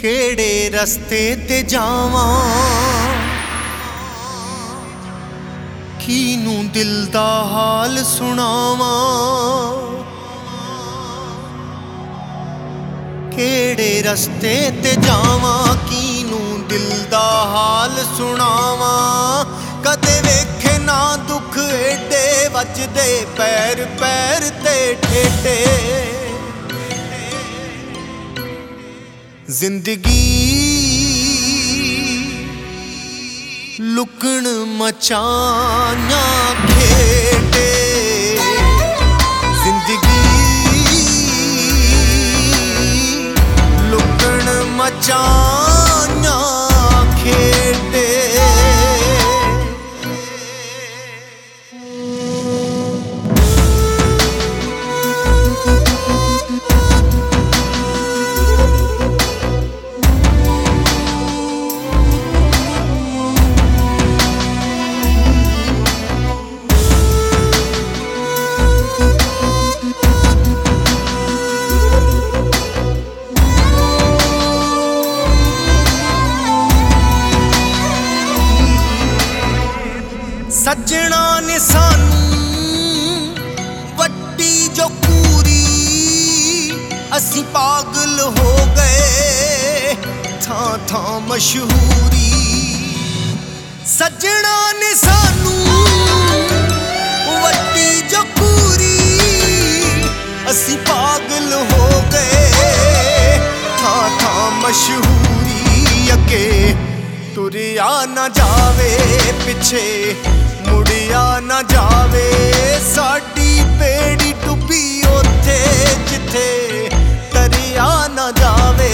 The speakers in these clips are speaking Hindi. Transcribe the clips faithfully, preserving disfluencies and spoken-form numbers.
केड़े रस्ते ते जावां, कीनू दिल दा हाल सुनावां। केड़े रस्ते ते जावां, कीनू दिल दा हाल सुनावां। कदे वेखे ना दुख एडे वजदे पैर पैर ते ठेडे। जिंदगी लुकण मचाना खेडे। जिंदगी लुकण मचाना खेडे। सजना ने सानू वट्टी जो पूरी, असी पागल हो गए थां थां मशहूरी। सजना ने सानू वट्टी जो पूरी, असी पागल हो गए थां थां मशहूरी। अगे तुरिया ना जावे, पिछे मुड़िया ना जावे। साडी बेड़ी डुबी ओथे जिथे तरिया ना जावे।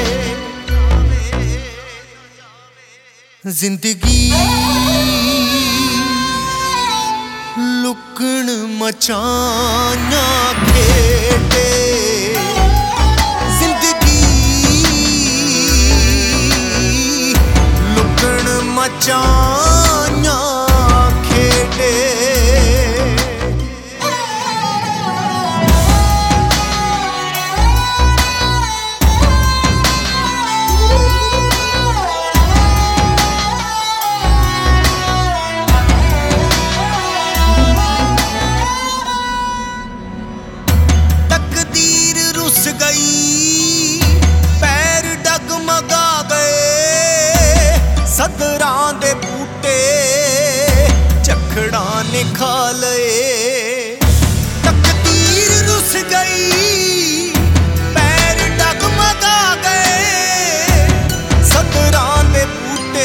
जिंदगी लुकण मचाना खेडे। जिंदगी लुकण मचाना खेडे। तकदीर रुस गई, पैर डगमगा गए। सदरां दे बूटे चखड़ा ने खा लए। तकदीर रुस गई, पैर डगमगा गए। सदरां दे बूटे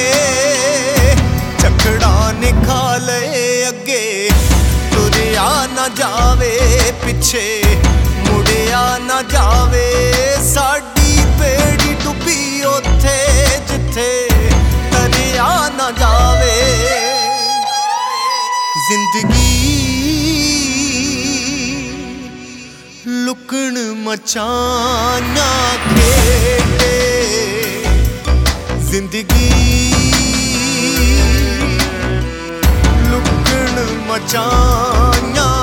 चखड़ा ने खा लए। अगे तुरिया ना जावे, पिछे मुड़िया ना जावे। साडी बेड़ी डुबी ओथे जिथे तरिया ना जावे। जिंदगी लुकण मचाना खेडे। जिंदगी लुकण मचाना